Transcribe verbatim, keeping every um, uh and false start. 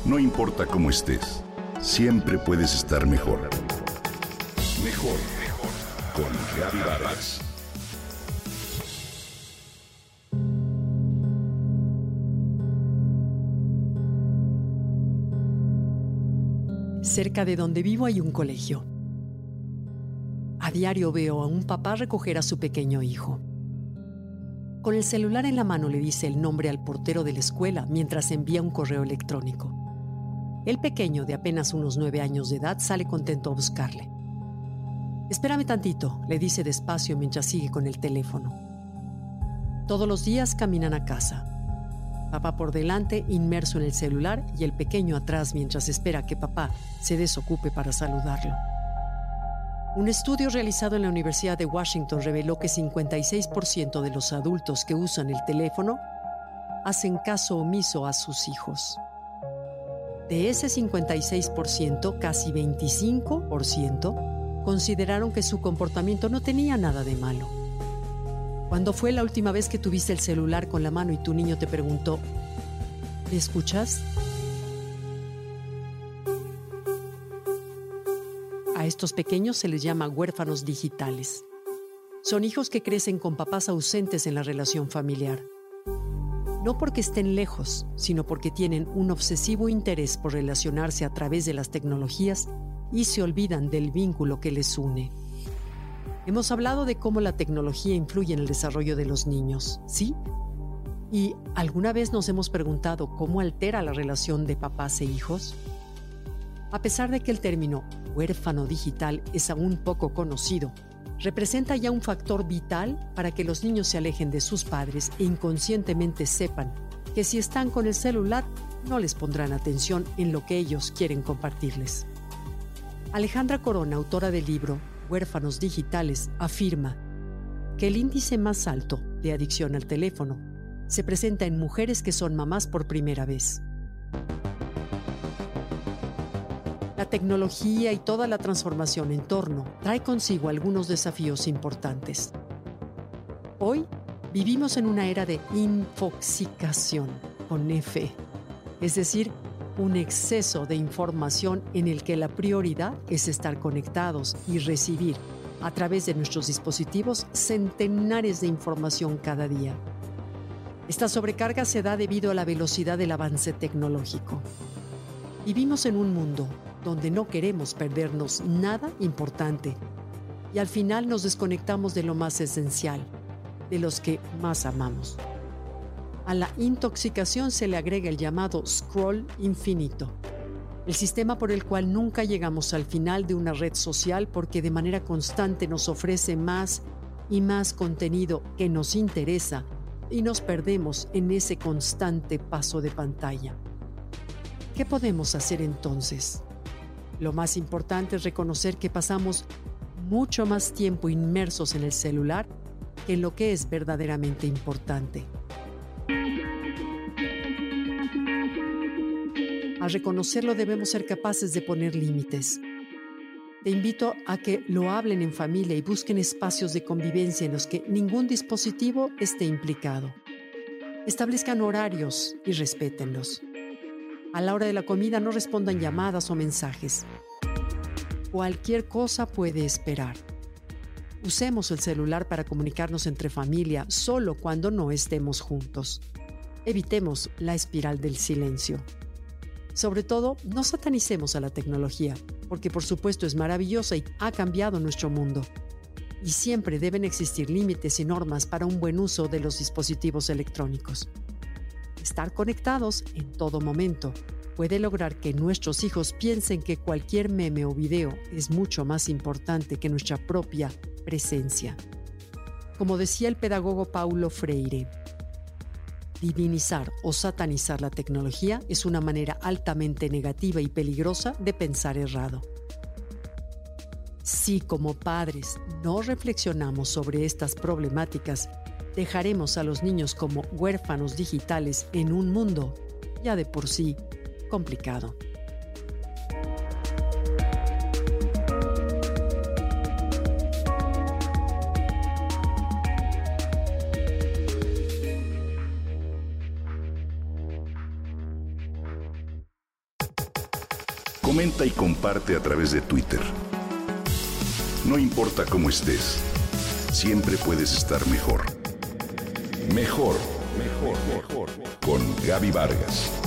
No importa cómo estés, siempre puedes estar mejor. Mejor, mejor. Con Gaby Vargas. Cerca de donde vivo hay un colegio. A diario veo a un papá recoger a su pequeño hijo. Con el celular en la mano le dice el nombre al portero de la escuela mientras envía un correo electrónico. El pequeño, de apenas unos nueve años de edad, sale contento a buscarle. «Espérame tantito», le dice despacio mientras sigue con el teléfono. Todos los días caminan a casa. Papá por delante, inmerso en el celular, y el pequeño atrás mientras espera que papá se desocupe para saludarlo. Un estudio realizado en la Universidad de Washington reveló que cincuenta y seis por ciento de los adultos que usan el teléfono hacen caso omiso a sus hijos. De ese cincuenta y seis por ciento, casi veinticinco por ciento consideraron que su comportamiento no tenía nada de malo. ¿Cuándo fue la última vez que tuviste el celular con la mano y tu niño te preguntó, ¿me escuchas? A estos pequeños se les llama huérfanos digitales. Son hijos que crecen con papás ausentes en la relación familiar. No porque estén lejos, sino porque tienen un obsesivo interés por relacionarse a través de las tecnologías y se olvidan del vínculo que les une. Hemos hablado de cómo la tecnología influye en el desarrollo de los niños, ¿sí? ¿Y alguna vez nos hemos preguntado cómo altera la relación de papás e hijos? A pesar de que el término huérfano digital es aún poco conocido, representa ya un factor vital para que los niños se alejen de sus padres e inconscientemente sepan que si están con el celular no les pondrán atención en lo que ellos quieren compartirles. Alejandra Corona, autora del libro Huérfanos Digitales, afirma que el índice más alto de adicción al teléfono se presenta en mujeres que son mamás por primera vez. La tecnología y toda la transformación en torno trae consigo algunos desafíos importantes. Hoy vivimos en una era de infoxicación, con F, es decir, un exceso de información en el que la prioridad es estar conectados y recibir, a través de nuestros dispositivos, centenares de información cada día. Esta sobrecarga se da debido a la velocidad del avance tecnológico. Vivimos en un mundo donde no queremos perdernos nada importante y al final nos desconectamos de lo más esencial, de los que más amamos. A la intoxicación se le agrega el llamado scroll infinito, el sistema por el cual nunca llegamos al final de una red social porque de manera constante nos ofrece más y más contenido que nos interesa y nos perdemos en ese constante paso de pantalla. ¿Qué podemos hacer entonces? Lo más importante es reconocer que pasamos mucho más tiempo inmersos en el celular que en lo que es verdaderamente importante. Al reconocerlo debemos ser capaces de poner límites. Te invito a que lo hablen en familia y busquen espacios de convivencia en los que ningún dispositivo esté implicado. Establezcan horarios y respétenlos. A la hora de la comida no respondan llamadas o mensajes. Cualquier cosa puede esperar. Usemos el celular para comunicarnos entre familia solo cuando no estemos juntos. Evitemos la espiral del silencio. Sobre todo, no satanicemos a la tecnología, porque por supuesto es maravillosa y ha cambiado nuestro mundo. Y siempre deben existir límites y normas para un buen uso de los dispositivos electrónicos. Estar conectados en todo momento puede lograr que nuestros hijos piensen que cualquier meme o video es mucho más importante que nuestra propia presencia. Como decía el pedagogo Paulo Freire, divinizar o satanizar la tecnología es una manera altamente negativa y peligrosa de pensar errado. Si como padres no reflexionamos sobre estas problemáticas, dejaremos a los niños como huérfanos digitales en un mundo ya de por sí complicado. Comenta y comparte a través de Twitter. No importa cómo estés, siempre puedes estar mejor. Mejor, mejor, mejor. Con Gaby Vargas.